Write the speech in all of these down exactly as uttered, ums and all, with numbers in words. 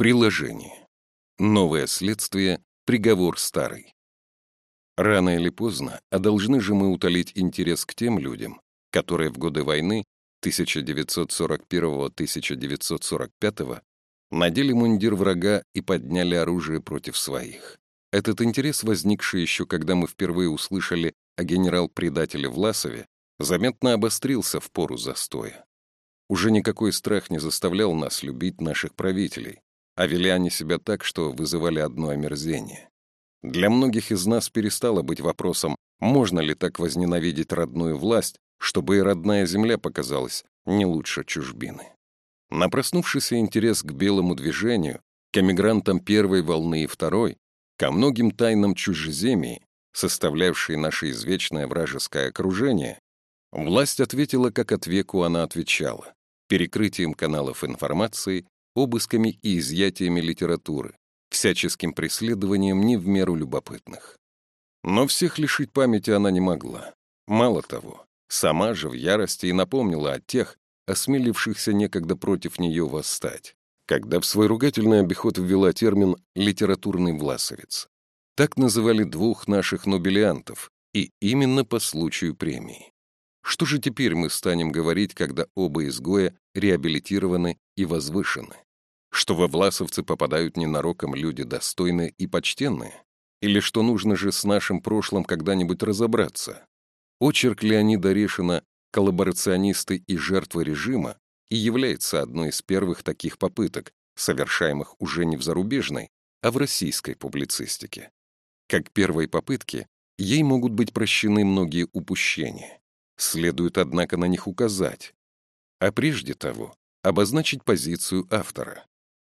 Приложение. Новое следствие, приговор старый. Рано или поздно, а должны же мы утолить интерес к тем людям, которые в годы войны тысяча девятьсот сорок первого — тысяча девятьсот сорок пятого надели мундир врага и подняли оружие против своих. Этот интерес, возникший еще когда мы впервые услышали о генерал-предателе Власове, заметно обострился в пору застоя. Уже никакой страх не заставлял нас любить наших правителей, а вели они себя так, что вызывали одно омерзение. Для многих из нас перестало быть вопросом, можно ли так возненавидеть родную власть, чтобы и родная земля показалась не лучше чужбины. На проснувшийся интерес к белому движению, к эмигрантам первой волны и второй, ко многим тайнам чужеземии, составлявшей наше извечное вражеское окружение, власть ответила, как от веку она отвечала, перекрытием каналов информации, обысками и изъятиями литературы, всяческим преследованием не в меру любопытных. Но всех лишить памяти она не могла. Мало того, сама же в ярости и напомнила о тех, осмелившихся некогда против нее восстать, когда в свой ругательный обиход ввела термин «литературный власовец». Так называли двух наших нобелиантов, и именно по случаю премии. Что же теперь мы станем говорить, когда оба изгоя реабилитированы и возвышены? Что во власовцы попадают ненароком люди достойные и почтенные? Или что нужно же с нашим прошлым когда-нибудь разобраться? Очерк Леонида Решина «Коллаборационисты и жертвы режима» и является одной из первых таких попыток, совершаемых уже не в зарубежной, а в российской публицистике. Как первой попытки, ей могут быть прощены многие упущения. Следует, однако, на них указать. А прежде того, обозначить позицию автора.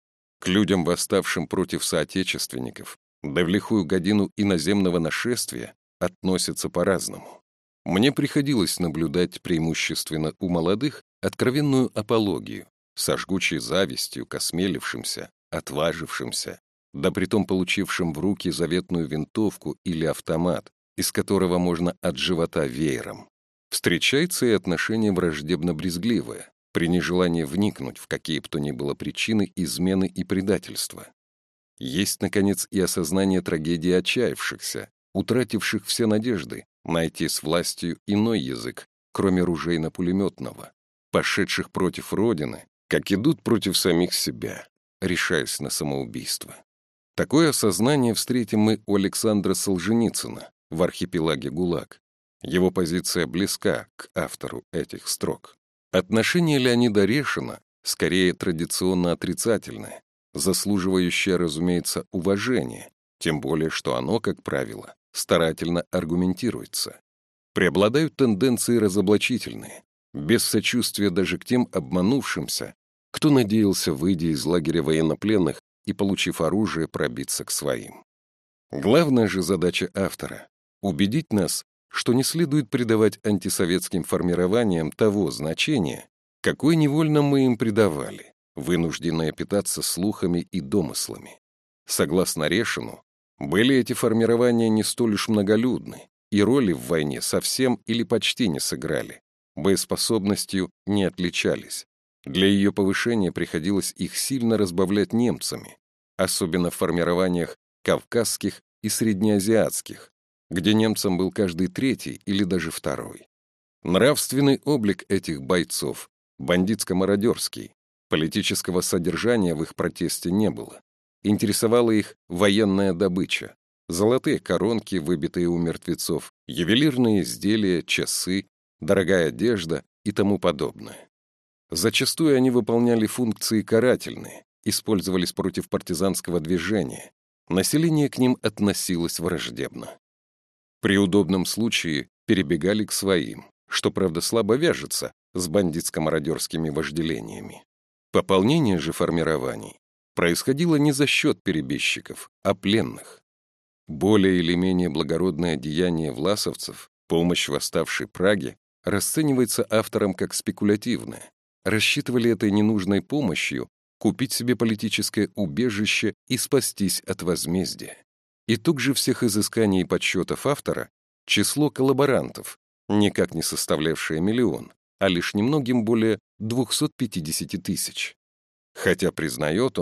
К людям, восставшим против соотечественников, да в лихую годину иноземного нашествия, относятся по-разному. Мне приходилось наблюдать преимущественно у молодых откровенную апологию, со жгучей завистью к осмелившимся, отважившимся, да притом получившим в руки заветную винтовку или автомат, из которого можно от живота веером. Встречается и отношение враждебно-брезгливое, при нежелании вникнуть в какие бы то ни было причины измены и предательства. Есть, наконец, и осознание трагедии отчаявшихся, утративших все надежды найти с властью иной язык, кроме ружейно-пулеметного, пошедших против Родины, как идут против самих себя, решаясь на самоубийство. Такое осознание встретим мы у Александра Солженицына в «Архипелаге ГУЛАГ». Его позиция близка к автору этих строк. Отношение Леонида Решина скорее традиционно отрицательное, заслуживающее, разумеется, уважения, тем более что оно, как правило, старательно аргументируется. Преобладают тенденции разоблачительные, без сочувствия даже к тем обманувшимся, кто надеялся, выйдя из лагеря военнопленных и, получив оружие, пробиться к своим. Главная же задача автора — убедить нас, что не следует придавать антисоветским формированиям того значения, какое невольно мы им придавали, вынужденные питаться слухами и домыслами. Согласно Решину, были эти формирования не столь уж многолюдны, и роли в войне совсем или почти не сыграли, боеспособностью не отличались. Для ее повышения приходилось их сильно разбавлять немцами, особенно в формированиях кавказских и среднеазиатских, где немцам был каждый третий или даже второй. Нравственный облик этих бойцов, бандитско-мародерский, политического содержания в их протесте не было. Интересовала их военная добыча, золотые коронки, выбитые у мертвецов, ювелирные изделия, часы, дорогая одежда и тому подобное. Зачастую они выполняли функции карательные, использовались против партизанского движения. Население к ним относилось враждебно. При удобном случае перебегали к своим, что, правда, слабо вяжется с бандитско-мародерскими вожделениями. Пополнение же формирований происходило не за счет перебежчиков, а пленных. Более или менее благородное деяние власовцев, помощь восставшей Праге, расценивается автором как спекулятивное. Рассчитывали этой ненужной помощью купить себе политическое убежище и спастись от возмездия. Итог же всех изысканий и подсчетов автора — число коллаборантов, никак не составлявшее миллион, а лишь немногим более двухсот пятидесяти тысяч. Хотя, признает он,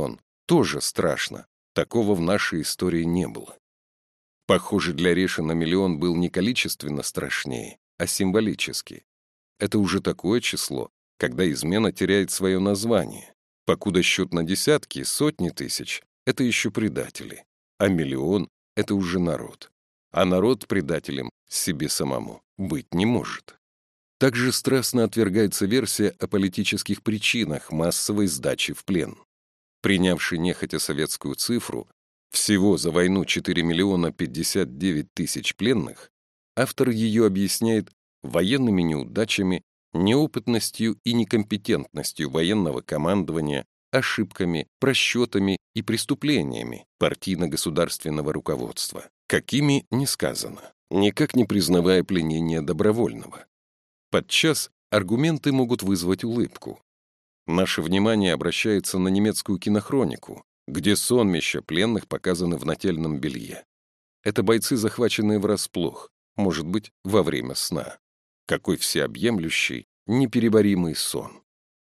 Тоже страшно. Такого в нашей истории не было. Похоже, для Решина миллион был не количественно страшнее, а символически. Это уже такое число, когда измена теряет свое название. Покуда счет на десятки, сотни тысяч — это еще предатели, а миллион — это уже народ. А народ предателем себе самому быть не может. Также страстно отвергается версия о политических причинах массовой сдачи в плен. Принявший нехотя советскую цифру, всего за войну четыре миллиона пятьдесят девять тысяч пленных, автор ее объясняет военными неудачами, неопытностью и некомпетентностью военного командования, ошибками, просчетами и преступлениями партийно-государственного руководства, какими не сказано, никак не признавая пленение добровольного. Подчас аргументы могут вызвать улыбку. Наше внимание обращается на немецкую кинохронику, где сонмища пленных показаны в нательном белье. Это бойцы, захваченные врасплох, может быть, во время сна. Какой всеобъемлющий, непереборимый сон.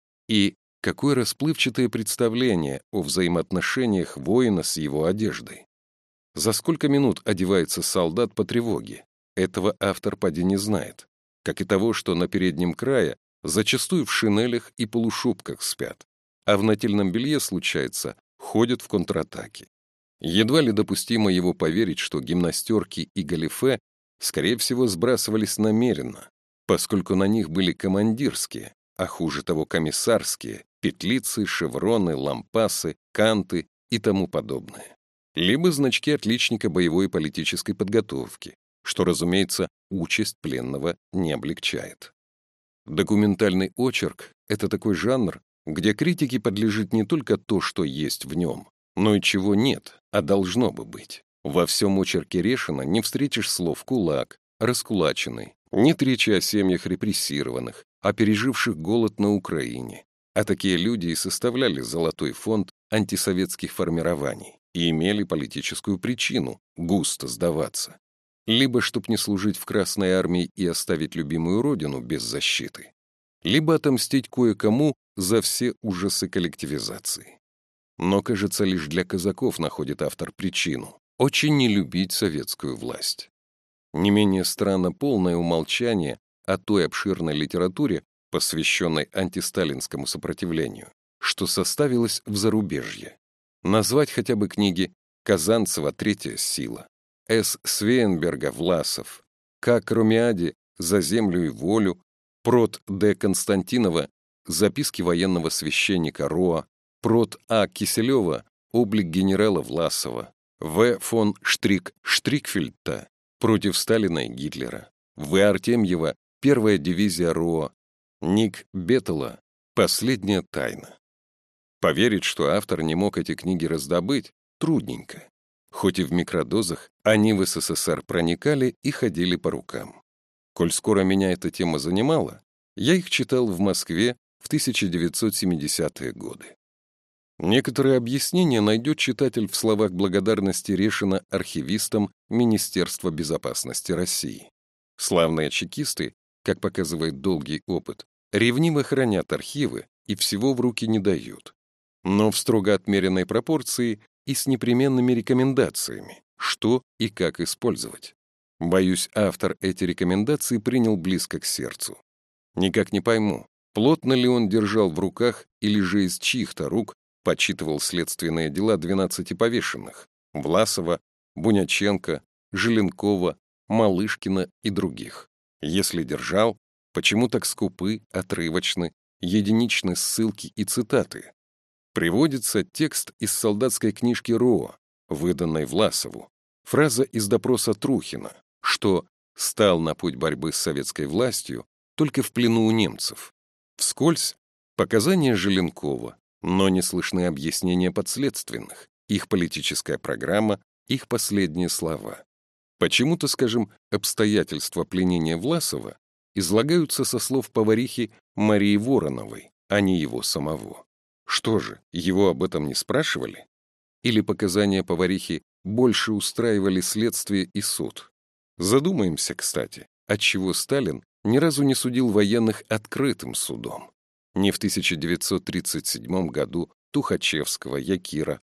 И какое расплывчатое представление о взаимоотношениях воина с его одеждой. За сколько минут одевается солдат по тревоге? Этого автор поди не знает. Как и того, что на переднем крае зачастую в шинелях и полушубках спят, а в нательном белье, случается, ходят в контратаке. Едва ли допустимо его поверить, что гимнастерки и галифе, скорее всего, сбрасывались намеренно, поскольку на них были командирские, а хуже того комиссарские, петлицы, шевроны, лампасы, канты и тому подобное. Либо значки отличника боевой и политической подготовки, что, разумеется, участь пленного не облегчает. Документальный очерк — это такой жанр, где критике подлежит не только то, что есть в нем, но и чего нет, а должно бы быть. Во всем очерке Решина не встретишь слов «кулак», «раскулаченный», нет речи о семьях репрессированных, о переживших голод на Украине. А такие люди и составляли золотой фонд антисоветских формирований и имели политическую причину густо сдаваться. Либо чтоб не служить в Красной армии и оставить любимую родину без защиты, либо отомстить кое-кому за все ужасы коллективизации. Но, кажется, лишь для казаков находит автор причину очень не любить советскую власть. Не менее странно полное умолчание о той обширной литературе, посвященной антисталинскому сопротивлению, что составилось в зарубежье. Назвать хотя бы книги Казанцева «Третья сила», С. Свейнберга «Власов», К. Кромиади «За землю и волю», Прот Д. Константинова «Записки военного священника Роа», Прот А. Киселева «Облик генерала Власова», В. фон Штрик Штрикфельдта «Против Сталина и Гитлера», В. Артемьева «Первая дивизия Роа», Ник Беттела «Последняя тайна». Поверить, что автор не мог эти книги раздобыть, трудненько. Хоть и в микродозах, они в СССР проникали и ходили по рукам. Коль скоро меня эта тема занимала, я их читал в Москве в тысяча девятьсот семидесятые годы. Некоторые объяснения найдет читатель в словах благодарности Решина архивистам Министерства безопасности России. Славные чекисты, как показывает долгий опыт, ревниво хранят архивы и всего в руки не дают. Но в строго отмеренной пропорции и с непременными рекомендациями, что и как использовать. Боюсь, автор эти рекомендации принял близко к сердцу. Никак не пойму, плотно ли он держал в руках или же из чьих-то рук подсчитывал следственные дела двенадцати повешенных — Власова, Буняченко, Желенкова, Малышкина и других. Если держал, почему так скупы, отрывочны, единичны ссылки и цитаты? Приводится текст из солдатской книжки Роа, выданной Власову, фраза из допроса Трухина, что стал на путь борьбы с советской властью только в плену у немцев. Вскользь показания Желенкова, но не слышны объяснения подследственных, их политическая программа, их последние слова. Почему-то, скажем, обстоятельства пленения Власова излагаются со слов поварихи Марии Вороновой, а не его самого. Что же, его об этом не спрашивали? Или показания поварихи больше устраивали следствие и суд? Задумаемся, кстати, отчего Сталин ни разу не судил военных открытым судом. Ни в тысяча девятьсот тридцать седьмом году Тухачевского, Якира,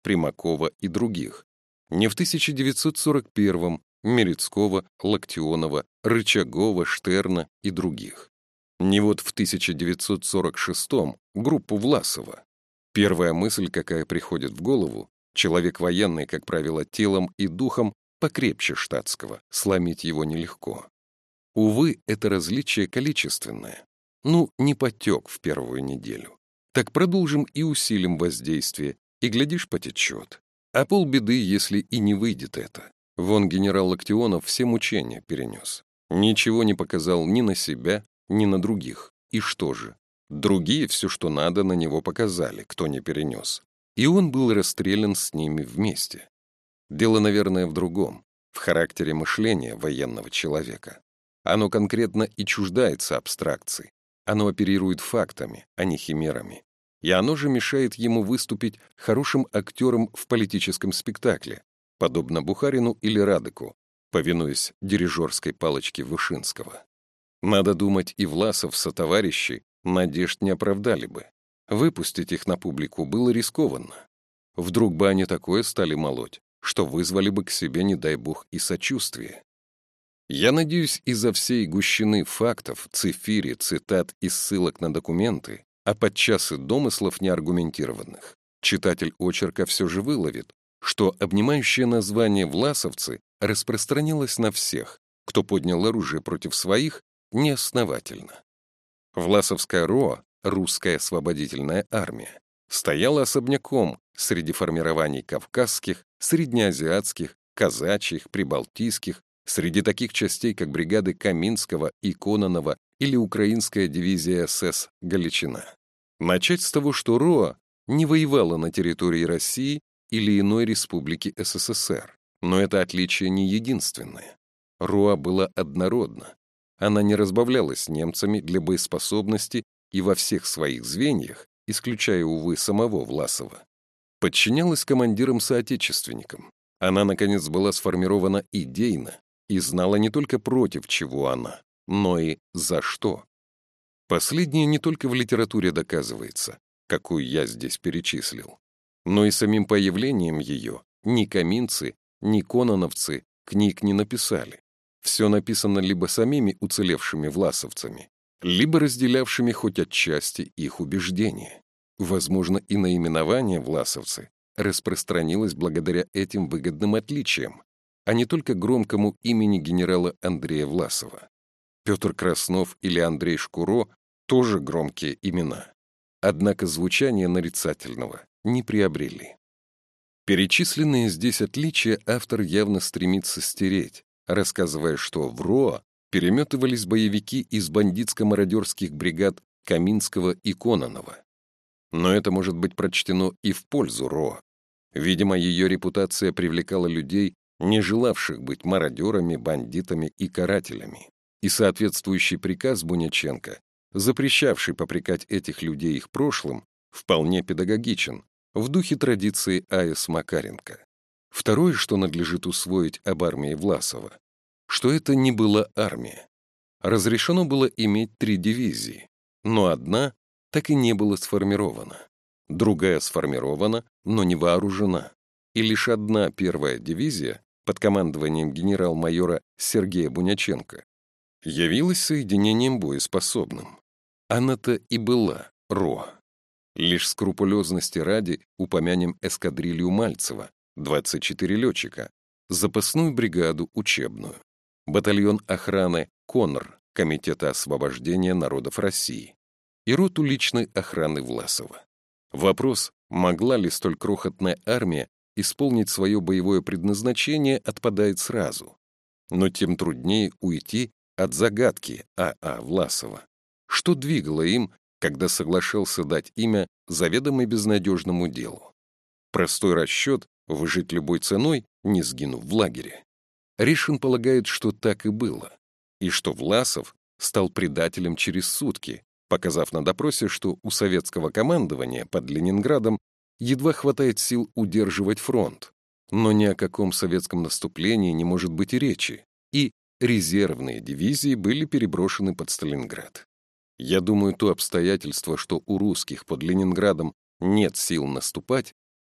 Примакова и других, не в тысяча девятьсот сорок первом Мерецкого, Локтионова, Рычагова, Штерна и других, не вот в тысяча девятьсот сорок шестом группу Власова. Первая мысль, какая приходит в голову: человек военный, как правило, телом и духом покрепче штатского, сломить его нелегко. Увы, это различие количественное. Ну, не потек в первую неделю. Так продолжим и усилим воздействие, и, глядишь, потечет. А полбеды, если и не выйдет это. Вон генерал Локтионов все мучения перенес. Ничего не показал ни на себя, ни на других. И что же? Другие все, что надо, на него показали, кто не перенес. И он был расстрелян с ними вместе. Дело, наверное, в другом, в характере мышления военного человека. Оно конкретно и чуждается абстракций. Оно оперирует фактами, а не химерами. И оно же мешает ему выступить хорошим актером в политическом спектакле, подобно Бухарину или Радыку, повинуясь дирижерской палочке Вышинского. Надо думать, и Власов сотоварищи надежд не оправдали бы. Выпустить их на публику было рискованно. Вдруг бы они такое стали молоть, что вызвали бы к себе, не дай бог, и сочувствие. Я надеюсь, из-за всей гущины фактов, цифири, цитат и ссылок на документы, а подчас и домыслов неаргументированных, читатель очерка все же выловит, что обнимающее название «власовцы» распространилось на всех, кто поднял оружие против своих, неосновательно. Власовская РОА, русская освободительная армия, стояла особняком среди формирований кавказских, среднеазиатских, казачьих, прибалтийских, среди таких частей, как бригады Каминского и Кононова или украинская дивизия СС «Галичина». Начать с того, что РОА не воевала на территории России или иной республики СССР, но это отличие не единственное. РОА была однородна. Она не разбавлялась немцами для боеспособности и во всех своих звеньях, исключая, увы, самого Власова, подчинялась командирам-соотечественникам. Она, наконец, была сформирована идейно и знала не только против чего она, но и за что. Последнее не только в литературе доказывается, какую я здесь перечислил, но и самим появлением ее ни каминцы, ни кононовцы книг не написали. Все написано либо самими уцелевшими власовцами, либо разделявшими хоть отчасти их убеждения. Возможно, и наименование «власовцы» распространилось благодаря этим выгодным отличиям, а не только громкому имени генерала Андрея Власова. Петр Краснов или Андрей Шкуро — тоже громкие имена, однако звучание нарицательного не приобрели. Перечисленные здесь отличия автор явно стремится стереть, рассказывая, что в РОА переметывались боевики из бандитско-мародерских бригад Каминского и Кононова. Но это может быть прочтено и в пользу РОА. Видимо, ее репутация привлекала людей, не желавших быть мародерами, бандитами и карателями. И соответствующий приказ Буняченко, запрещавший попрекать этих людей их прошлым, вполне педагогичен, в духе традиции А С Макаренко. Второе, что надлежит усвоить об армии Власова, что это не была армия. Разрешено было иметь три дивизии, но одна так и не была сформирована. Другая сформирована, но не вооружена. И лишь одна первая дивизия под командованием генерал-майора Сергея Буняченко явилась соединением боеспособным. Она-то и была РОА. Лишь скрупулезности ради упомянем эскадрилью Мальцева, двадцать четыре летчика, запасную бригаду учебную, батальон охраны КОНР, Комитета освобождения народов России, и роту личной охраны Власова. Вопрос, могла ли столь крохотная армия исполнить свое боевое предназначение, отпадает сразу. Но тем труднее уйти от загадки А А Власова. Что двигало им, когда соглашался дать имя заведомо безнадежному делу? Простой расчет — выжить любой ценой, не сгинув в лагере. Ришин полагает, что так и было, и что Власов стал предателем через сутки, показав на допросе, что у советского командования под Ленинградом едва хватает сил удерживать фронт, но ни о каком советском наступлении не может быть и речи, и резервные дивизии были переброшены под Сталинград. Я думаю, то обстоятельство, что у русских под Ленинградом нет сил наступать,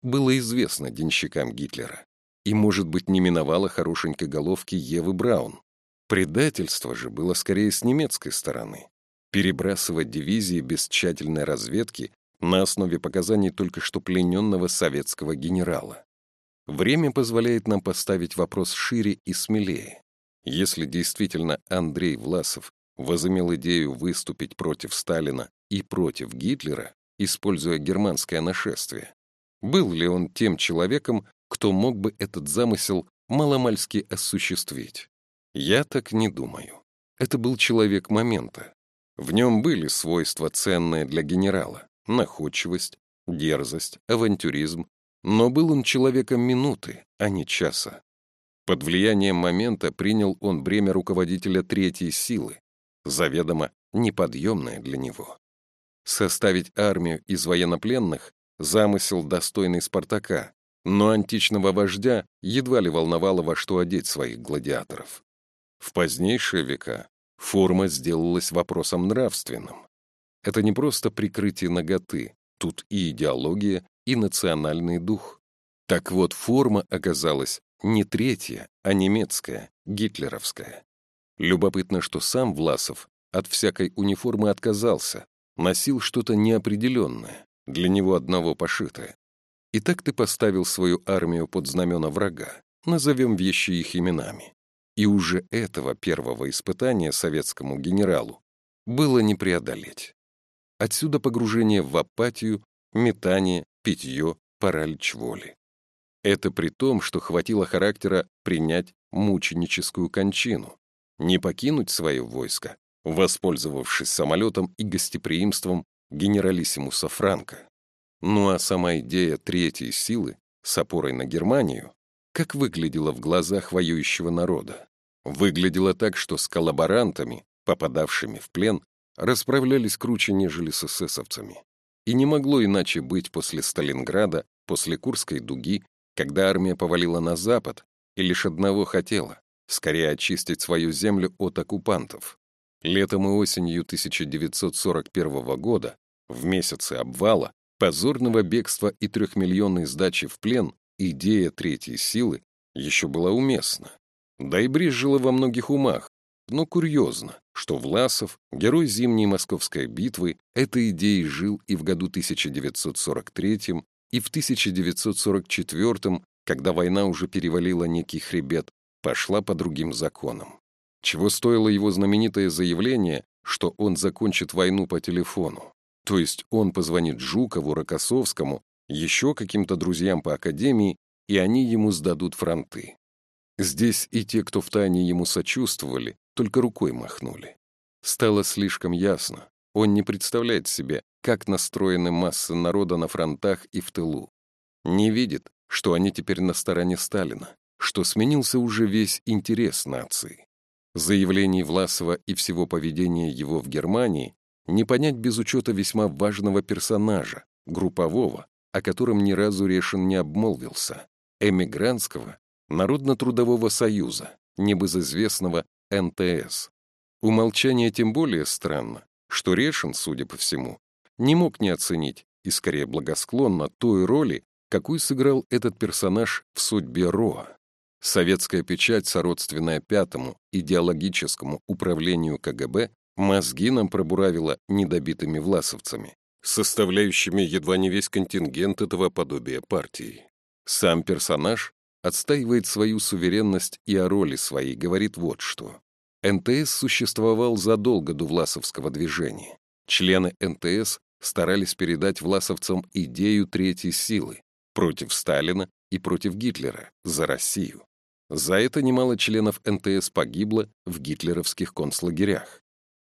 было известно денщикам Гитлера и, может быть, не миновало хорошенькой головки Евы Браун. Предательство же было скорее с немецкой стороны. Перебрасывать дивизии без тщательной разведки на основе показаний только что плененного советского генерала. Время позволяет нам поставить вопрос шире и смелее. Если действительно Андрей Власов возымел идею выступить против Сталина и против Гитлера, используя германское нашествие, был ли он тем человеком, кто мог бы этот замысел маломальски осуществить? Я так не думаю. Это был человек момента. В нем были свойства, ценные для генерала: находчивость, дерзость, авантюризм. Но был он человеком минуты, а не часа. Под влиянием момента принял он бремя руководителя третьей силы, заведомо неподъемное для него. Составить армию из военнопленных — замысел, достойный Спартака, но античного вождя едва ли волновало, во что одеть своих гладиаторов. В позднейшие века форма сделалась вопросом нравственным. Это не просто прикрытие наготы, тут и идеология, и национальный дух. Так вот, форма оказалась не третья, а немецкая, гитлеровская. Любопытно, что сам Власов от всякой униформы отказался, носил что-то неопределенное, для него одного пошитое. И так ты поставил свою армию под знамена врага, назовем вещи их именами. И уже этого первого испытания советскому генералу было не преодолеть. Отсюда погружение в апатию, метание, питье, паралич воли. Это при том, что хватило характера принять мученическую кончину, не покинуть свое войско, воспользовавшись самолетом и гостеприимством генералиссимуса Франко. Ну а сама идея третьей силы с опорой на Германию как выглядела в глазах воюющего народа? Выглядела так, что с коллаборантами, попадавшими в плен, расправлялись круче, нежели с эсэсовцами. И не могло иначе быть после Сталинграда, после Курской дуги, когда армия повалила на запад и лишь одного хотела — скорее очистить свою землю от оккупантов. Летом и осенью тысяча девятьсот сорок первого года, в месяцы обвала, позорного бегства и трехмиллионной сдачи в плен, идея третьей силы еще была уместна. Да и брезжила во многих умах. Но курьезно, что Власов, герой зимней Московской битвы, этой идеей жил и в году тысяча девятьсот сорок третьем, и в тысяча девятьсот сорок четвёртом, когда война уже перевалила некий хребет, пошла по другим законам. Чего стоило его знаменитое заявление, что он закончит войну по телефону. То есть он позвонит Жукову, Рокоссовскому, еще каким-то друзьям по академии, и они ему сдадут фронты. Здесь и те, кто втайне ему сочувствовали, только рукой махнули. Стало слишком ясно. Он не представляет себе, как настроены массы народа на фронтах и в тылу. Не видит, что они теперь на стороне Сталина, что сменился уже весь интерес нации. Заявлений Власова и всего поведения его в Германии не понять без учета весьма важного персонажа, группового, о котором ни разу Решин не обмолвился, эмигрантского Народно-трудового союза, небезызвестного эн тэ эс. Умолчание тем более странно, что Решин, судя по всему, не мог не оценить и скорее благосклонно той роли, какую сыграл этот персонаж в судьбе РОА. Советская печать, сородственная пятому идеологическому управлению ка гэ бэ, мозги нам пробуравила недобитыми власовцами, составляющими едва не весь контингент этого подобия партии. Сам персонаж отстаивает свою суверенность и о роли своей говорит вот что. эн тэ эс существовал задолго до власовского движения. Члены эн тэ эс старались передать власовцам идею третьей силы против Сталина и против Гитлера, за Россию. За это немало членов эн тэ эс погибло в гитлеровских концлагерях.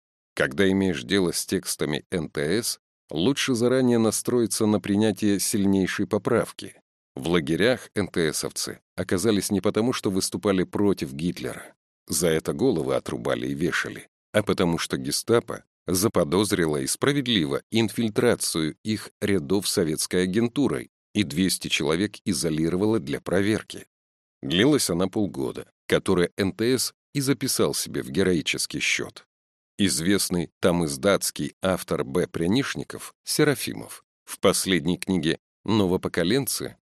Когда имеешь дело с текстами эн тэ эс, лучше заранее настроиться на принятие сильнейшей поправки. В лагерях эн тэ эсовцы оказались не потому, что выступали против Гитлера, за это головы отрубали и вешали, а потому что гестапо заподозрило и справедливо инфильтрацию их рядов советской агентурой и двести человек изолировало для проверки. Длилась она полгода, которое эн тэ эс и записал себе в героический счет. Известный тамыздатский автор Б. Прянишников, Серафимов, в последней книге «Новопоколенцы»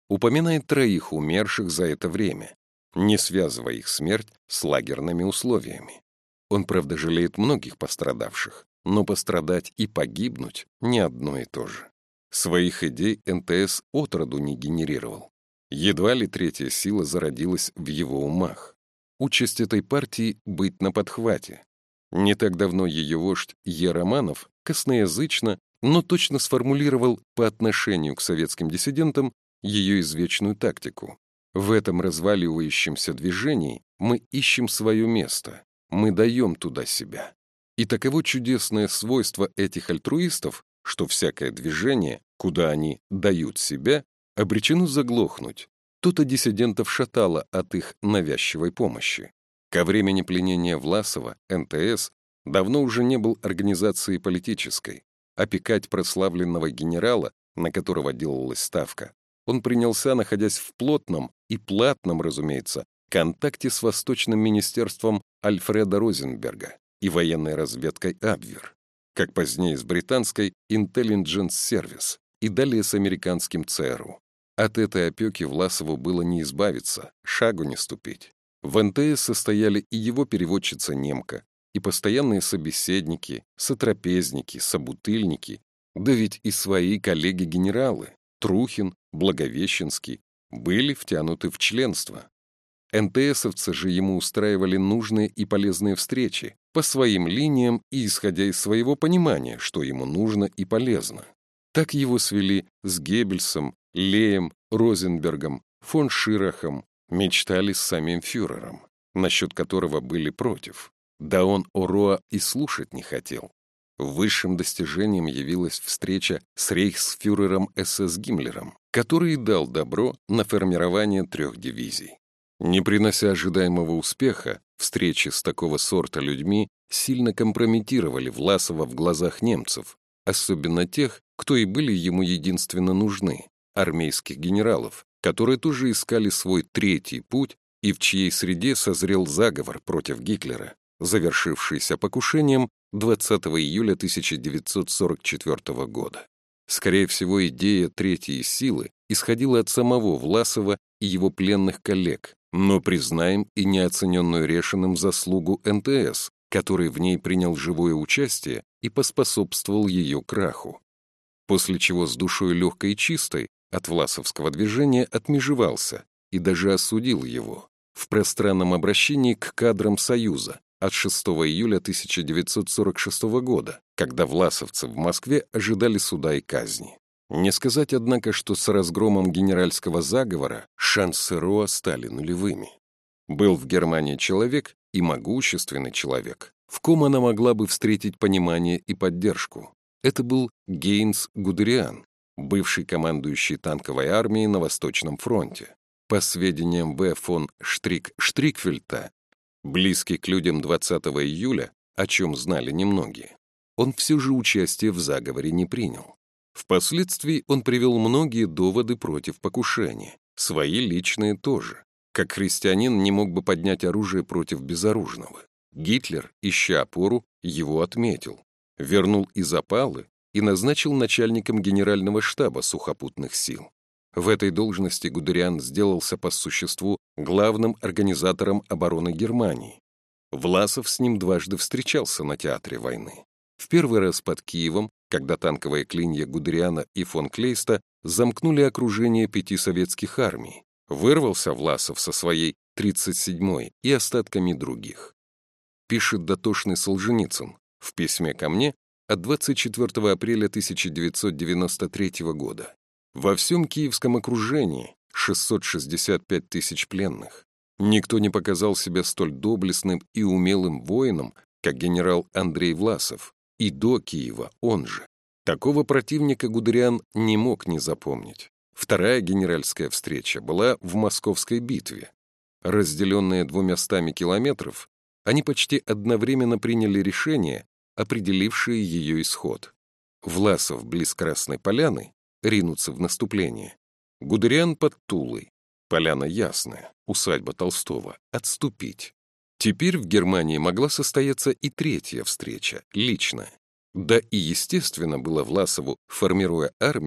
упоминает троих умерших за это время, не связывая их смерть с лагерными условиями. Он, правда, жалеет многих пострадавших, но пострадать и погибнуть — не одно и то же. Своих идей эн тэ эс отроду не генерировал. Едва ли третья сила зародилась в его умах. Участь этой партии — быть на подхвате. Не так давно ее вождь Е. Романов косноязычно, но точно сформулировал по отношению к советским диссидентам ее извечную тактику. В этом разваливающемся движении мы ищем свое место, мы даем туда себя. И таково чудесное свойство этих альтруистов, что всякое движение, куда они дают себя, обречено заглохнуть. То-то диссидентов шатало от их навязчивой помощи. Ко времени пленения Власова эн тэ эс давно уже не был организацией политической. Опекать прославленного генерала, на которого делалась ставка, он принялся, находясь в плотном и платном, разумеется, контакте с Восточным министерством Альфреда Розенберга и военной разведкой Абвер, как позднее с британской Intelligence Service и далее с американским цэ эр у. От этой опеки Власову было не избавиться, шагу не ступить. В эн тэ эс состояли и его переводчица-немка, и постоянные собеседники, сотрапезники, собутыльники, да ведь и свои коллеги-генералы Трухин, Благовещенский были втянуты в членство. эн тэ эсовцы же ему устраивали нужные и полезные встречи по своим линиям и исходя из своего понимания, что ему нужно и полезно. Так его свели с Геббельсом, Леем, Розенбергом, фон Ширахом, мечтали с самим фюрером, насчет которого были против. Да он о Роа и слушать не хотел. Высшим достижением явилась встреча с рейхсфюрером эс эс Гиммлером, который дал добро на формирование трех дивизий. Не принося ожидаемого успеха, встречи с такого сорта людьми сильно компрометировали Власова в глазах немцев, особенно тех, кто и были ему единственно нужны, армейских генералов, которые тоже искали свой третий путь и в чьей среде созрел заговор против Гитлера, завершившийся покушением двадцатого июля тысяча девятьсот сорок четвёртого года. Скорее всего, идея третьей силы исходила от самого Власова и его пленных коллег, но признаем и неоцененную Решиным заслугу эн тэ эс, который в ней принял живое участие и поспособствовал ее краху. После чего с душой легкой и чистой от власовского движения отмежевался и даже осудил его в пространном обращении к кадрам Союза от шестого июля тысяча девятьсот сорок шестого года, когда власовцы в Москве ожидали суда и казни. Не сказать, однако, что с разгромом генеральского заговора шансы Роа стали нулевыми. Был в Германии человек, и могущественный человек, в ком она могла бы встретить понимание и поддержку. Это был Гейнс Гудериан, бывший командующий танковой армией на Восточном фронте. По сведениям В. фон Штрик-Штрикфельта, близкий к людям двадцатого июля, о чем знали немногие, он все же участие в заговоре не принял. Впоследствии он привел многие доводы против покушения, свои личные тоже. Как христианин не мог бы поднять оружие против безоружного. Гитлер, ища опору, его отметил, вернул из опалы и назначил начальником генерального штаба сухопутных сил. В этой должности Гудериан сделался по существу главным организатором обороны Германии. Власов с ним дважды встречался на театре войны. В первый раз под Киевом, когда танковые клинья Гудериана и фон Клейста замкнули окружение пяти советских армий. Вырвался Власов со своей тридцать седьмой и остатками других. Пишет дотошный Солженицын в письме ко мне от двадцать четвёртого апреля тысяча девятьсот девяносто третьего года. Во всем киевском окружении шестьсот шестьдесят пять тысяч пленных. Никто не показал себя столь доблестным и умелым воином, как генерал Андрей Власов, и до Киева он же. Такого противника Гудериан не мог не запомнить. Вторая генеральская встреча была в Московской битве. Разделенные двумястами километров, они почти одновременно приняли решение, определившее ее исход. Власов близ Красной Поляны ринуться в наступление. Гудериан под Тулой. Поляна Ясная, усадьба Толстого. Отступить. Теперь в Германии могла состояться и третья встреча, личная. Да и естественно было Власову, формируя армию,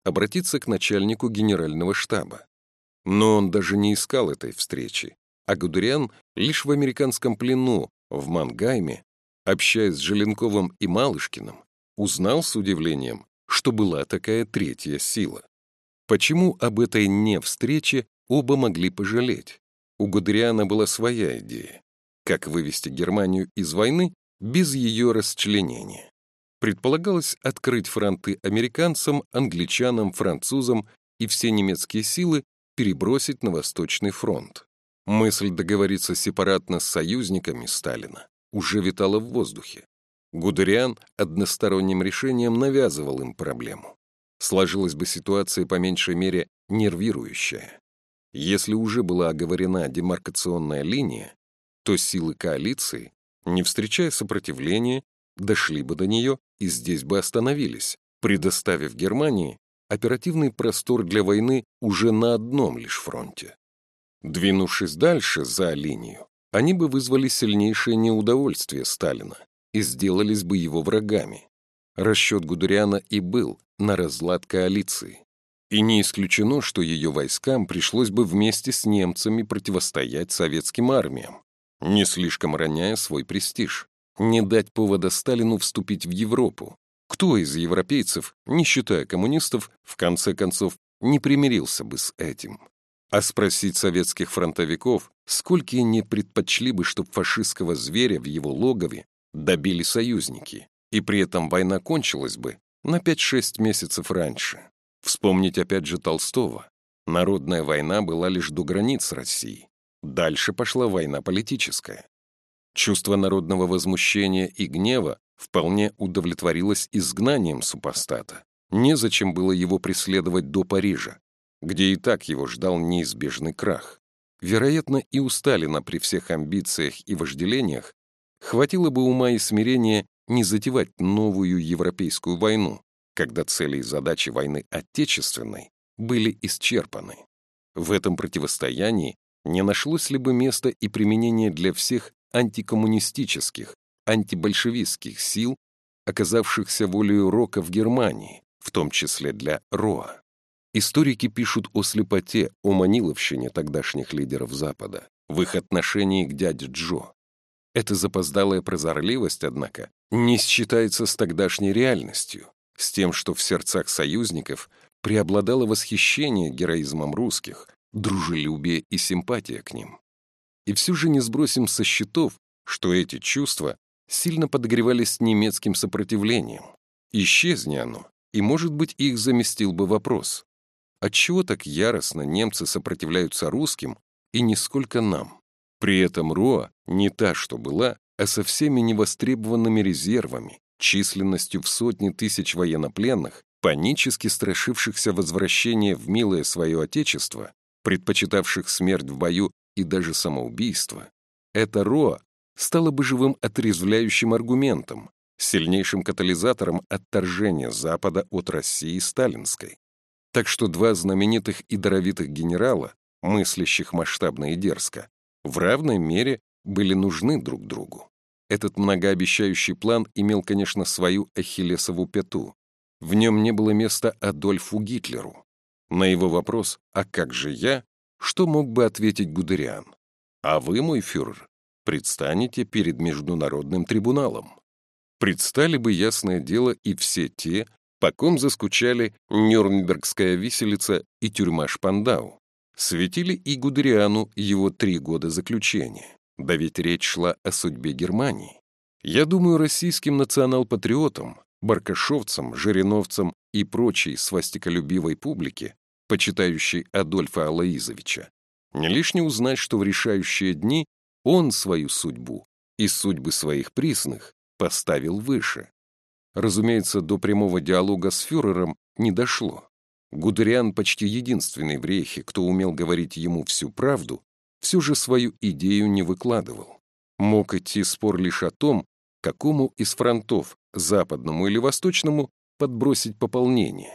обратиться к начальнику генерального штаба. Но он даже не искал этой встречи, а Гудериан лишь в американском плену в Мангайме, общаясь с Желенковым и Малышкиным, узнал с удивлением, что была такая третья сила. Почему об этой не встрече оба могли пожалеть? У Гудериана была своя идея. Как вывести Германию из войны без ее расчленения? Предполагалось открыть фронты американцам, англичанам, французам и все немецкие силы перебросить на Восточный фронт. Мысль договориться сепаратно с союзниками Сталина уже витала в воздухе. Гудериан односторонним решением навязывал им проблему. Сложилась бы ситуация по меньшей мере нервирующая. Если уже была оговорена демаркационная линия, то силы коалиции, не встречая сопротивления, дошли бы до нее и здесь бы остановились, предоставив Германии оперативный простор для войны уже на одном лишь фронте. Двинувшись дальше за линию, они бы вызвали сильнейшее неудовольствие Сталина и сделались бы его врагами. Расчет Гудериана и был на разлад коалиции. И не исключено, что ее войскам пришлось бы вместе с немцами противостоять советским армиям, не слишком роняя свой престиж, не дать повода Сталину вступить в Европу. Кто из европейцев, не считая коммунистов, в конце концов, не примирился бы с этим? А спросить советских фронтовиков, сколько не предпочли бы, чтоб фашистского зверя в его логове добили союзники, и при этом война кончилась бы на пять-шесть месяцев раньше. Вспомнить опять же Толстого. Народная война была лишь до границ России. Дальше пошла война политическая. Чувство народного возмущения и гнева вполне удовлетворилось изгнанием супостата. Незачем было его преследовать до Парижа, где и так его ждал неизбежный крах. Вероятно, и у Сталина при всех амбициях и вожделениях хватило бы ума и смирения не затевать новую европейскую войну, когда цели и задачи войны отечественной были исчерпаны. В этом противостоянии не нашлось ли бы места и применения для всех антикоммунистических, антибольшевистских сил, оказавшихся волею Рока в Германии, в том числе для РОА. Историки пишут о слепоте, о маниловщине тогдашних лидеров Запада, в их отношении к дяде Джо. Эта запоздалая прозорливость, однако, не считается с тогдашней реальностью, с тем, что в сердцах союзников преобладало восхищение героизмом русских, дружелюбие и симпатия к ним. И все же не сбросим со счетов, что эти чувства сильно подогревались немецким сопротивлением. Исчезни оно, и, может быть, их заместил бы вопрос: отчего так яростно немцы сопротивляются русским и нисколько нам? При этом РОА не та, что была, а со всеми невостребованными резервами, численностью в сотни тысяч военнопленных, панически страшившихся возвращения в милое свое отечество, предпочитавших смерть в бою и даже самоубийство, эта РОА стала бы живым отрезвляющим аргументом, сильнейшим катализатором отторжения Запада от России сталинской. Так что два знаменитых и даровитых генерала, мыслящих масштабно и дерзко, в равной мере были нужны друг другу. Этот многообещающий план имел, конечно, свою ахиллесову пяту. В нем не было места Адольфу Гитлеру. На его вопрос «А как же я?» что мог бы ответить Гудериан? «А вы, мой фюрер, предстанете перед международным трибуналом». Предстали бы, ясное дело, и все те, по ком заскучали Нюрнбергская виселица и тюрьма Шпандау. Светили и Гудериану его три года заключения. Да ведь речь шла о судьбе Германии. Я думаю, российским национал-патриотам, баркашовцам, жириновцам и прочей свастиколюбивой публике, почитающей Адольфа Алоизовича, не лишне узнать, что в решающие дни он свою судьбу и судьбы своих присных поставил выше. Разумеется, до прямого диалога с фюрером не дошло. Гудериан, почти единственный в рейхе, кто умел говорить ему всю правду, все же свою идею не выкладывал. Мог идти спор лишь о том, какому из фронтов, западному или восточному, подбросить пополнение,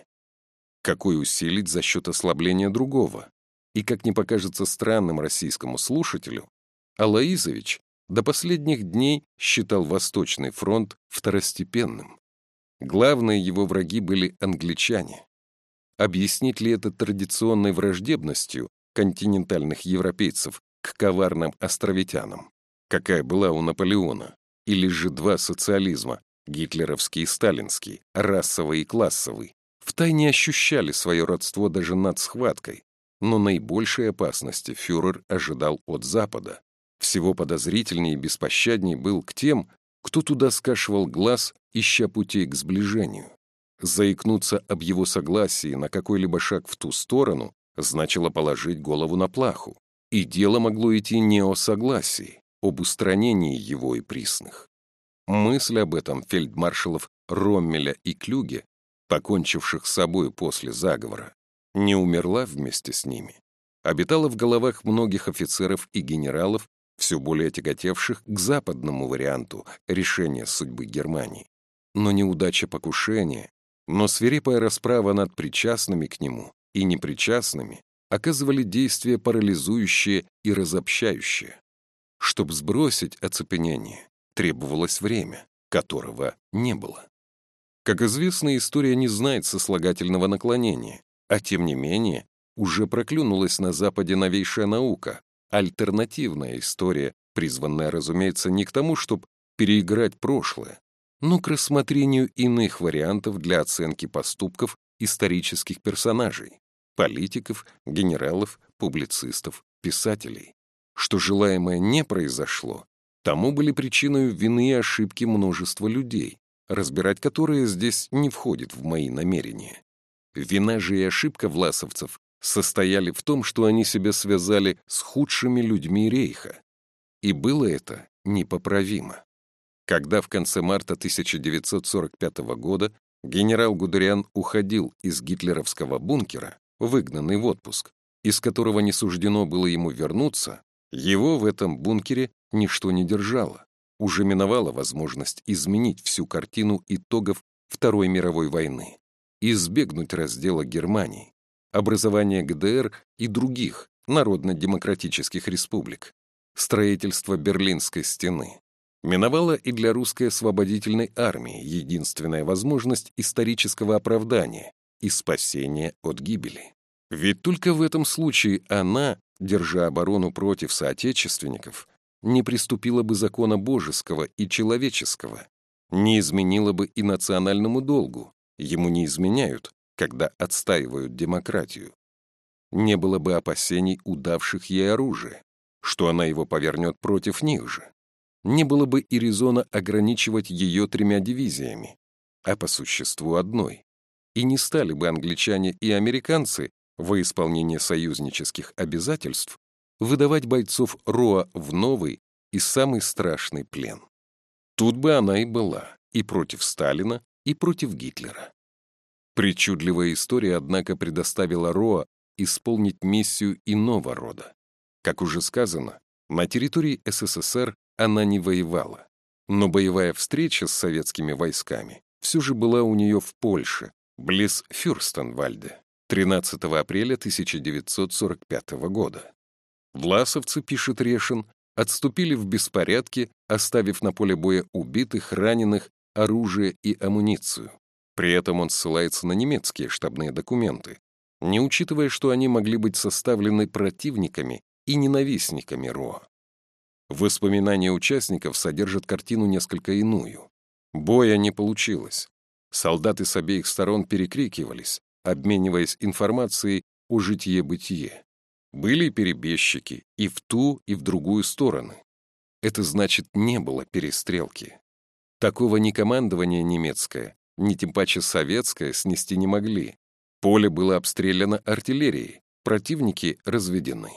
какой усилить за счет ослабления другого. И, как не покажется странным российскому слушателю, Алоизович до последних дней считал Восточный фронт второстепенным. Главные его враги были англичане. Объяснить ли это традиционной враждебностью континентальных европейцев к коварным островитянам, какая была у Наполеона, или же два социализма, гитлеровский и сталинский, расовый и классовый, втайне ощущали свое родство даже над схваткой, но наибольшей опасности фюрер ожидал от Запада. Всего подозрительнее и беспощадней был к тем, кто туда скашивал глаз, ища путей к сближению. Заикнуться об его согласии на какой-либо шаг в ту сторону значило положить голову на плаху, и дело могло идти не о согласии, об устранении его и присных. Мысль об этом фельдмаршалов Роммеля и Клюге, покончивших с собой после заговора, не умерла вместе с ними, обитала в головах многих офицеров и генералов, все более тяготевших к западному варианту решения судьбы Германии. Но неудача покушения, но свирепая расправа над причастными к нему и непричастными оказывали действие парализующее и разобщающее. Чтобы сбросить оцепенение, требовалось время, которого не было. Как известно, история не знает сослагательного наклонения, а тем не менее уже проклюнулась на Западе новейшая наука, альтернативная история, призванная, разумеется, не к тому, чтобы переиграть прошлое, но к рассмотрению иных вариантов для оценки поступков исторических персонажей, политиков, генералов, публицистов, писателей. Что желаемое не произошло, тому были причиной вины и ошибки множества людей, разбирать которые здесь не входит в мои намерения. Вина же и ошибка власовцев состояли в том, что они себя связали с худшими людьми рейха. И было это непоправимо. Когда в конце марта тысяча девятьсот сорок пятого года генерал Гудериан уходил из гитлеровского бункера, выгнанный в отпуск, из которого не суждено было ему вернуться, его в этом бункере ничто не держало. Уже миновала возможность изменить всю картину итогов Второй мировой войны, избегнуть раздела Германии, образования ГДР и других народно-демократических республик, строительство Берлинской стены. Миновала и для русской освободительной армии единственная возможность исторического оправдания и спасения от гибели. Ведь только в этом случае она, держа оборону против соотечественников, не приступила бы закона божеского и человеческого, не изменила бы и национальному долгу, ему не изменяют, когда отстаивают демократию. Не было бы опасений удавших ей оружие, что она его повернет против них же. Не было бы и резона ограничивать ее тремя дивизиями, а по существу одной. И не стали бы англичане и американцы во исполнение союзнических обязательств выдавать бойцов РОА в новый и самый страшный плен. Тут бы она и была, и против Сталина, и против Гитлера. Причудливая история, однако, предоставила РОА исполнить миссию иного рода. Как уже сказано, на территории СССР она не воевала, но боевая встреча с советскими войсками все же была у нее в Польше, близ Фюрстенвальде, тринадцатого апреля тысяча девятьсот сорок пятого года. Власовцы, пишет Решин, отступили в беспорядке, оставив на поле боя убитых, раненых, оружие и амуницию. При этом он ссылается на немецкие штабные документы, не учитывая, что они могли быть составлены противниками и ненавистниками РОА. Воспоминания участников содержат картину несколько иную. Боя не получилось. Солдаты с обеих сторон перекрикивались, обмениваясь информацией о житье-бытие. Были перебежчики и в ту, и в другую стороны. Это значит, не было перестрелки. Такого ни командование немецкое, ни тем паче советское снести не могли. Поле было обстреляно артиллерией, противники разведены.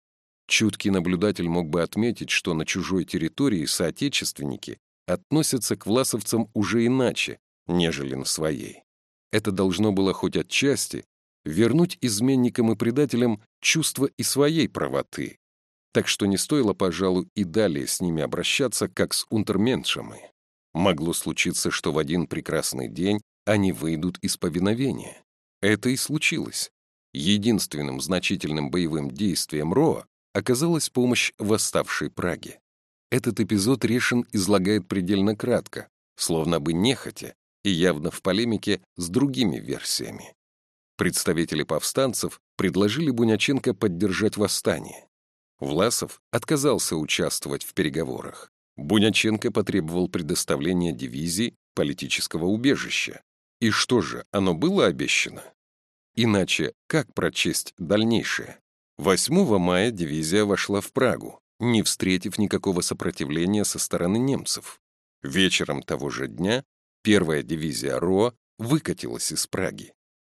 Чуткий наблюдатель мог бы отметить, что на чужой территории соотечественники относятся к власовцам уже иначе, нежели на своей. Это должно было хоть отчасти вернуть изменникам и предателям чувство и своей правоты, так что не стоило, пожалуй, и далее с ними обращаться, как с унтерменшами. Могло случиться, что в один прекрасный день они выйдут из повиновения. Это и случилось. Единственным значительным боевым действием РОА оказалась помощь восставшей Праге. Этот эпизод Решин излагает предельно кратко, словно бы нехотя и явно в полемике с другими версиями. Представители повстанцев предложили Буняченко поддержать восстание. Власов отказался участвовать в переговорах. Буняченко потребовал предоставления дивизии политического убежища. И что же, оно было обещано? Иначе как прочесть дальнейшее? восьмого мая дивизия вошла в Прагу, не встретив никакого сопротивления со стороны немцев. Вечером того же дня первая дивизия РОА выкатилась из Праги.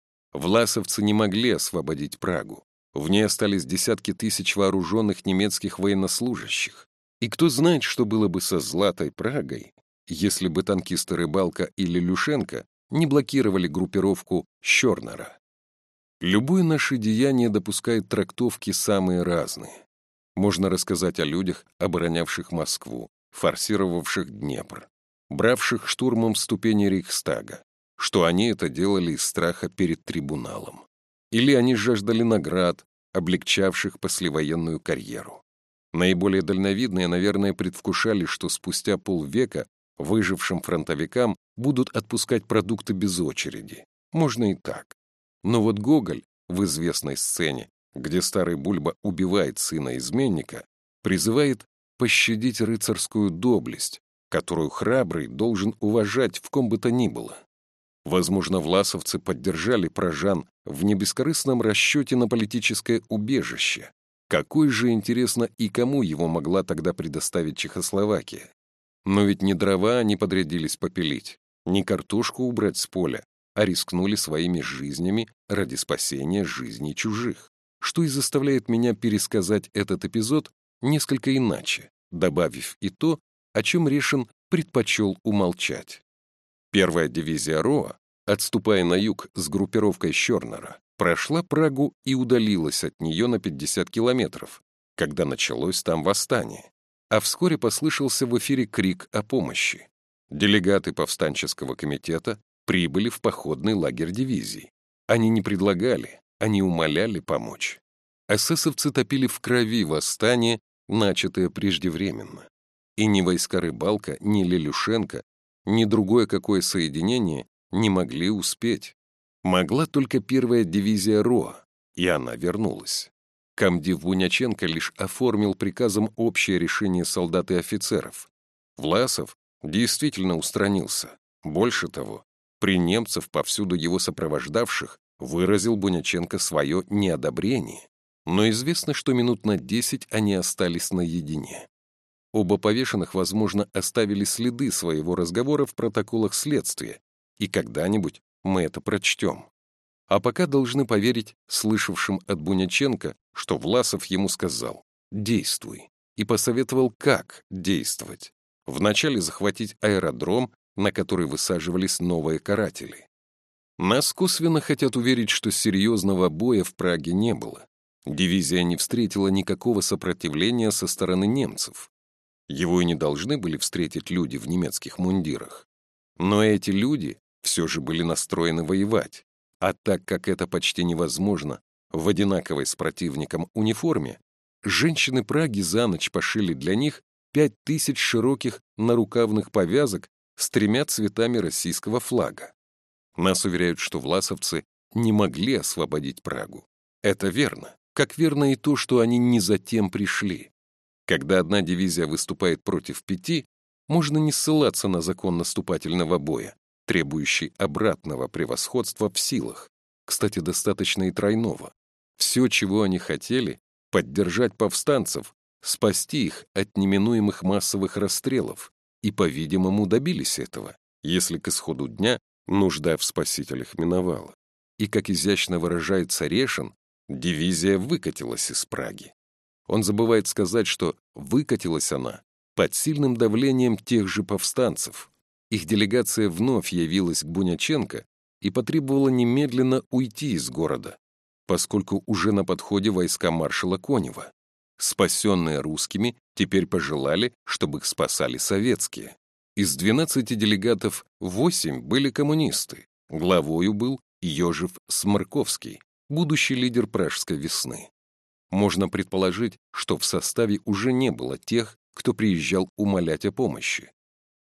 Власовцы не могли освободить Прагу. В ней остались десятки тысяч вооруженных немецких военнослужащих. И кто знает, что было бы со Златой Прагой, если бы танкисты Рыбалка или Люшенко не блокировали группировку Щорнера. Любое наше деяние допускает трактовки самые разные. Можно рассказать о людях, оборонявших Москву, форсировавших Днепр, бравших штурмом ступени Рейхстага, что они это делали из страха перед трибуналом. Или они жаждали наград, облегчавших послевоенную карьеру. Наиболее дальновидные, наверное, предвкушали, что спустя полвека выжившим фронтовикам будут отпускать продукты без очереди. Можно и так. Но вот Гоголь в известной сцене, где старый Бульба убивает сына изменника, призывает пощадить рыцарскую доблесть, которую храбрый должен уважать в ком бы то ни было. Возможно, власовцы поддержали пражан в небескорыстном расчете на политическое убежище. Какой же, интересно, и кому его могла тогда предоставить Чехословакия? Но ведь не дрова они подрядились попилить, не картошку убрать с поля, а рискнули своими жизнями ради спасения жизней чужих. Что и заставляет меня пересказать этот эпизод несколько иначе, добавив и то, о чем Решин предпочел умолчать. Первая дивизия РОА, отступая на юг с группировкой Щорнера, прошла Прагу и удалилась от нее на пятьдесят километров, когда началось там восстание. А вскоре послышался в эфире крик о помощи. Делегаты повстанческого комитета прибыли в походный лагерь дивизии. Они не предлагали, они умоляли помочь. Эсэсовцы топили в крови восстание, начатое преждевременно. И ни войска Рыбалка, ни Лелюшенко, ни другое какое соединение не могли успеть. Могла только первая дивизия РОА, и она вернулась. Комдив Буняченко лишь оформил приказом общее решение солдат и офицеров. Власов действительно устранился. Больше того, при немцев, повсюду его сопровождавших, выразил Буняченко свое неодобрение. Но известно, что минут на десять они остались наедине. Оба повешенных, возможно, оставили следы своего разговора в протоколах следствия, и когда-нибудь мы это прочтем. А пока должны поверить слышавшим от Буняченко, что Власов ему сказал «действуй», и посоветовал, как действовать. Вначале захватить аэродром, на который высаживались новые каратели. Нас косвенно хотят уверить, что серьезного боя в Праге не было. Дивизия не встретила никакого сопротивления со стороны немцев. Его и не должны были встретить люди в немецких мундирах. Но эти люди все же были настроены воевать. А так как это почти невозможно в одинаковой с противником униформе, женщины Праги за ночь пошили для них пять тысяч широких нарукавных повязок с тремя цветами российского флага. Нас уверяют, что власовцы не могли освободить Прагу. Это верно, как верно и то, что они не затем пришли. Когда одна дивизия выступает против пяти, можно не ссылаться на закон наступательного боя, требующий обратного превосходства в силах. Кстати, достаточно и тройного. Все, чего они хотели — поддержать повстанцев, спасти их от неминуемых массовых расстрелов, и, по-видимому, добились этого, если к исходу дня нужда в спасителях миновала. И, как изящно выражается Решин, дивизия выкатилась из Праги. Он забывает сказать, что выкатилась она под сильным давлением тех же повстанцев. Их делегация вновь явилась к Буняченко и потребовала немедленно уйти из города, поскольку уже на подходе войска маршала Конева. Спасенные русскими теперь пожелали, чтобы их спасали советские. Из двенадцати делегатов восемь были коммунисты. Главою был Йожеф Сморковский, будущий лидер Пражской весны. Можно предположить, что в составе уже не было тех, кто приезжал умолять о помощи.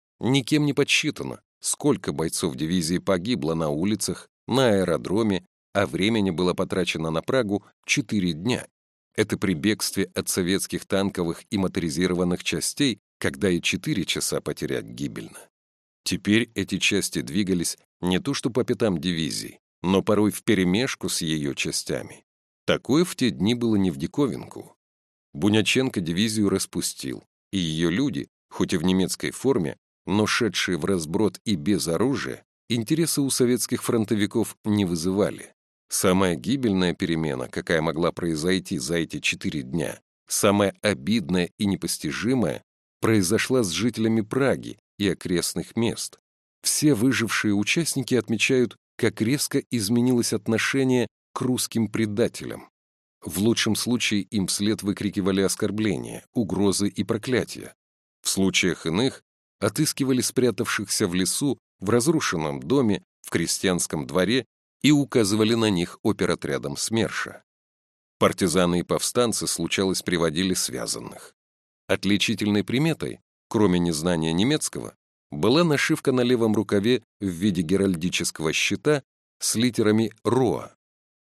Никем не подсчитано, сколько бойцов дивизии погибло на улицах, на аэродроме а времени было потрачено на Прагу четыре дня. Это при бегстве от советских танковых и моторизированных частей, когда и четыре часа потерять гибельно. Теперь эти части двигались не то что по пятам дивизии, но порой вперемешку с ее частями. Такое в те дни было не в диковинку. Буняченко дивизию распустил, и ее люди, хоть и в немецкой форме, но шедшие в разброд и без оружия, интересы у советских фронтовиков не вызывали. Самая гибельная перемена, какая могла произойти за эти четыре дня, самая обидная и непостижимая, произошла с жителями Праги и окрестных мест. Все выжившие участники отмечают, как резко изменилось отношение к русским предателям. В лучшем случае им вслед выкрикивали оскорбления, угрозы и проклятия. В случаях иных отыскивали спрятавшихся в лесу, в разрушенном доме, в крестьянском дворе и указывали на них оперотрядом СМЕРШа. Партизаны и повстанцы, случалось, приводили связанных. Отличительной приметой, кроме незнания немецкого, была нашивка на левом рукаве в виде геральдического щита с литерами РОА.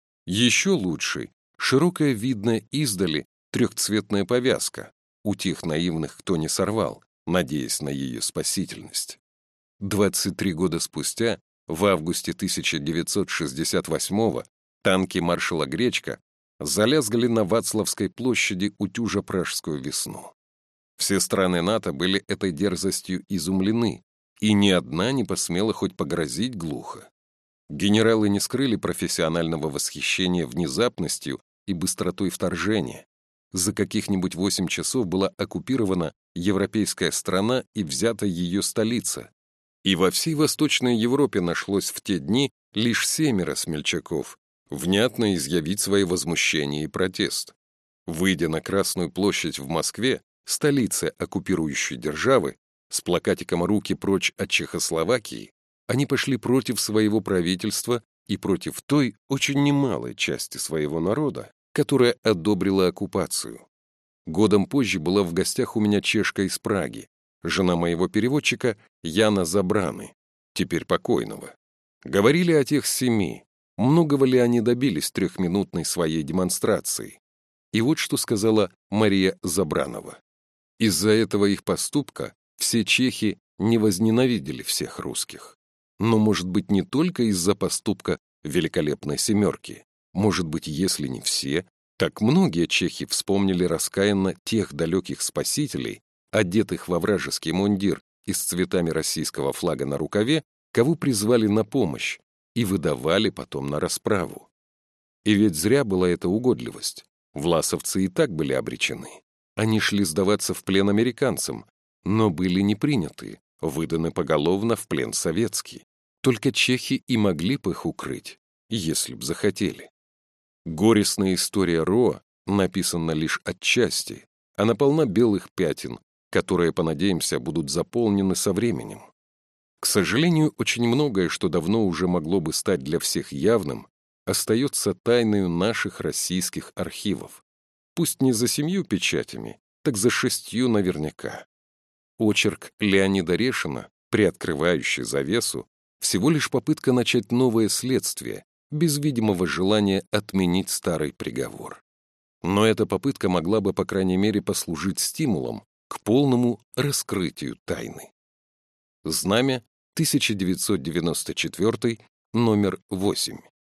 Еще лучшей — широкая видная издали трехцветная повязка, у тех наивных, кто не сорвал, надеясь на ее спасительность. двадцать три года спустя, в августе тысяча девятьсот шестьдесят восьмого, танки маршала Гречка залязгали на Вацлавской площади, утюжа Пражскую весну. Все страны НАТО были этой дерзостью изумлены, и ни одна не посмела хоть погрозить глухо. Генералы не скрыли профессионального восхищения внезапностью и быстротой вторжения. За каких-нибудь восемь часов была оккупирована европейская страна и взята ее столица. И во всей Восточной Европе нашлось в те дни лишь семеро смельчаков, внятно изъявить свои возмущения и протест. Выйдя на Красную площадь в Москве, столице оккупирующей державы, с плакатиком «Руки прочь от Чехословакии», они пошли против своего правительства и против той очень немалой части своего народа, которая одобрила оккупацию. Годом позже была в гостях у меня чешка из Праги, жена моего переводчика Яна Забраны, теперь покойного. Говорили о тех семи, многого ли они добились трехминутной своей демонстрации. И вот что сказала Мария Забранова. Из-за этого их поступка все чехи не возненавидели всех русских. Но, может быть, не только из-за поступка великолепной семерки. Может быть, если не все, так многие чехи вспомнили раскаянно тех далеких спасителей, одетых во вражеский мундир и с цветами российского флага на рукаве, кого призвали на помощь и выдавали потом на расправу. И ведь зря была эта угодливость. Власовцы и так были обречены. Они шли сдаваться в плен американцам, но были не приняты, выданы поголовно в плен советский. Только чехи и могли бы их укрыть, если б захотели. Горестная история Роа написана лишь отчасти, она полна белых пятен, которые, понадеемся, будут заполнены со временем. К сожалению, очень многое, что давно уже могло бы стать для всех явным, остается тайною наших российских архивов. Пусть не за семью печатями, так за шестью наверняка. Очерк Леонида Решина, приоткрывающий завесу, всего лишь попытка начать новое следствие, без видимого желания отменить старый приговор. Но эта попытка могла бы, по крайней мере, послужить стимулом к полному раскрытию тайны. Знамя, тысяча девятьсот девяносто четвёртый, номер восемь.